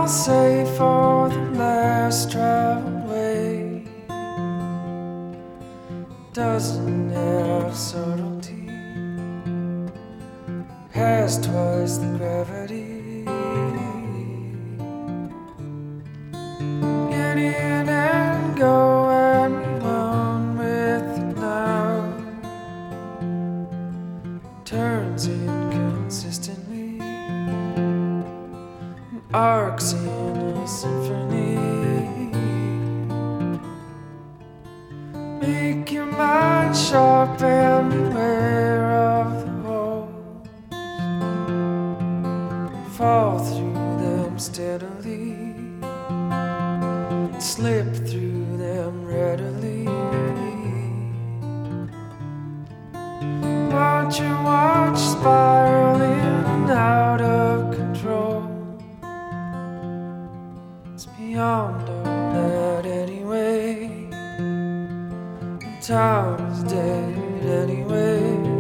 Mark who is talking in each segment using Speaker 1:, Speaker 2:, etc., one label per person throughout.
Speaker 1: I'll say for the last traveled way doesn't have subtlety, has twice the gravity. Get in and go and be one with it now. Turns inconsistently, arcs in a symphony. Make your mind sharp and beware of the holes. Fall through them steadily, slip through them readily. Watch your watch spiral in and out of control. It's beyond all that anyway. Time is dead anyway.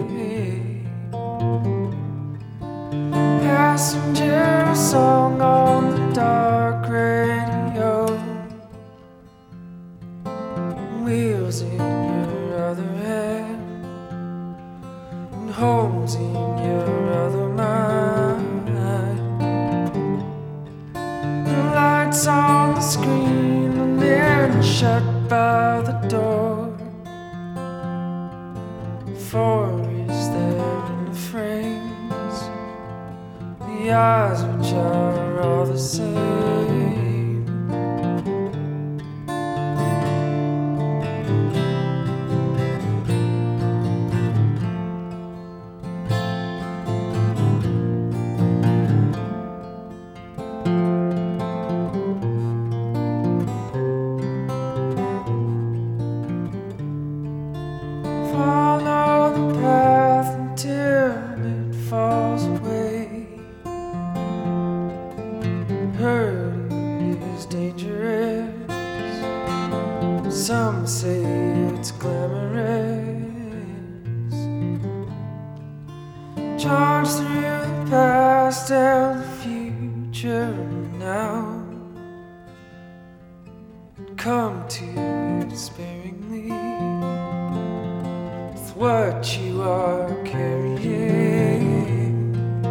Speaker 1: Passenger song on the dark radio. Wheels in your other hand, and home's in your other mind. The lights on the screen and then shut by the door. For is there in the frames the eyes which are all the same? Follow the path until it falls away. Hurt is dangerous. Some say it's glamorous. Charge through the past and the future now. Come to it sparingly. What you are carrying,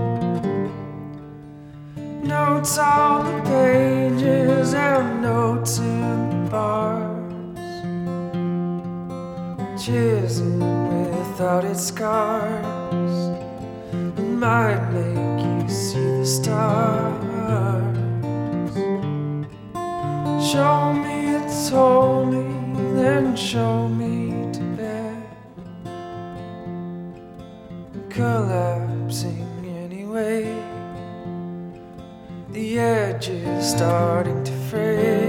Speaker 1: notes on the pages and notes in the bars, chiseled without its scars, it might make you see the stars. Show me it's holy, then show me to bed. Collapsing anyway, the edge is starting to fray.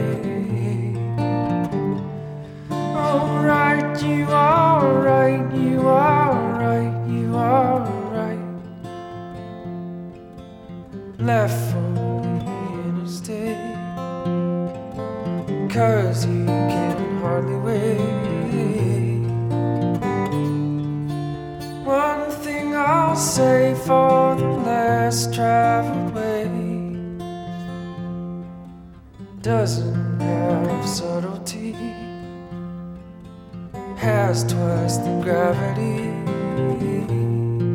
Speaker 1: Alright, you are right, you are right, you are right. Left for the interstate, 'cause you can hardly wait. One thing I'll say for the last traveled way doesn't have subtlety, has twice the gravity.